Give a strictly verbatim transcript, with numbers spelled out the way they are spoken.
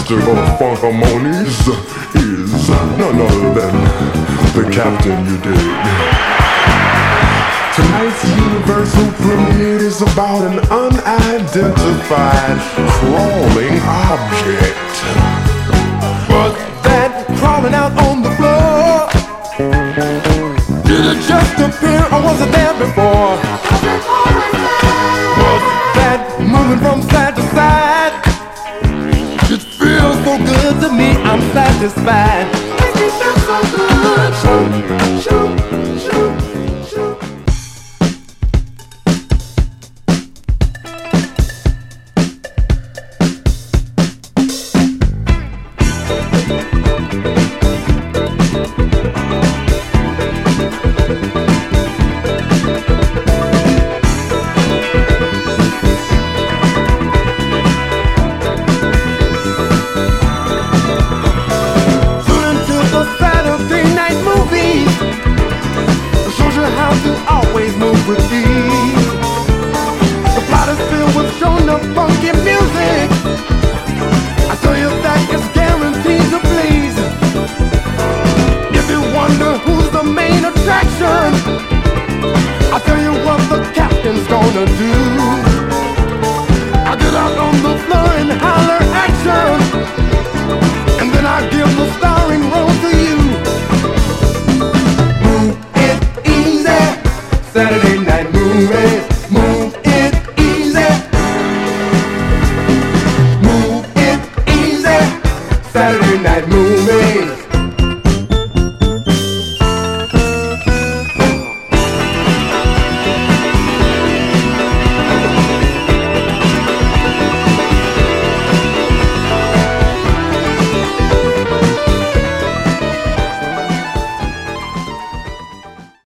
master of funk harmonies is none other than the captain, you dig. Tonight's Universal premiere is about an unidentified crawling object. But that crawling out on the floor, did it just appear or was it there before? Was that moving from side to side? It feels so good to me, I'm satisfied. Makes me feel so good. Shoot, shoot, shoot, shoot. Gonna do